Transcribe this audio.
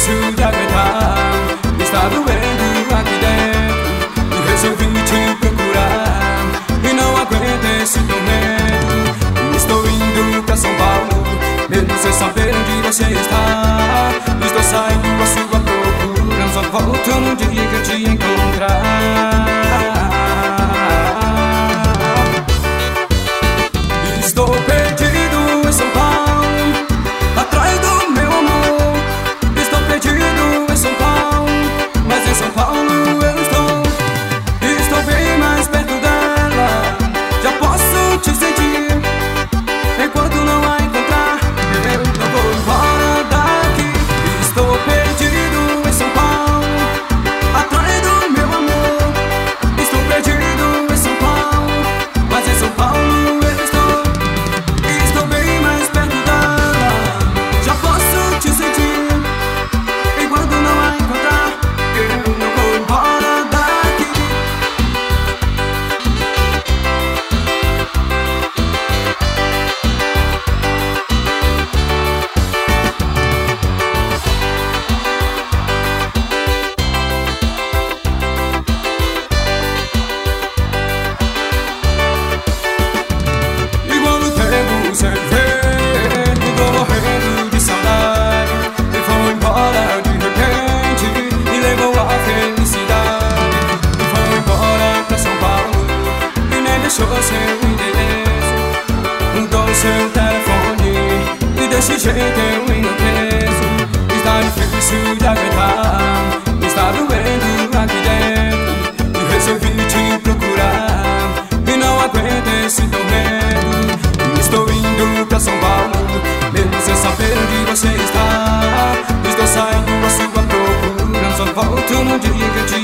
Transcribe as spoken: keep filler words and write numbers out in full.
difícil de aguentar. Está doendo aqui dentro e resolvi te procurar. E não aguento esse tormento. Estou indo pra São Paulo, mesmo sem saber onde você está. Estou saindo à sua procura, só volto no dia que eu te encontrar. Estou perdido em São Paulo, atrás do meu amor. Estou perdido em São Paulo, mas em São Paulo eu estou. Estou bem mais perto dela, já posso te sentir. Enquanto não a encontrar, eu não vou embora daqui. Estou perdido em São Paulo, atrás do meu amor. Estou perdido em São Paulo, mas em São Paulo eu estou. Estou bem mais perto dela, já posso te sentir. Enquanto não a encontrar, eu não vou embora daqui. Igual no tempo sem ver, tô morrendo de saudade. E foi embora de repente, me levou à felicidade. E foi embora pra São Paulo, e nem deixou seu endereço. Mudou seu telefone, e desse jeito eu enlouqueço. Está difícil de aguentar, está doendo aqui dentro e resolvi te procurar. E não aguento esse tormento. Estou indo pra São Paulo, mesmo sem saber onde você está. Estou saindo à sua procura, só volto no dia que eu te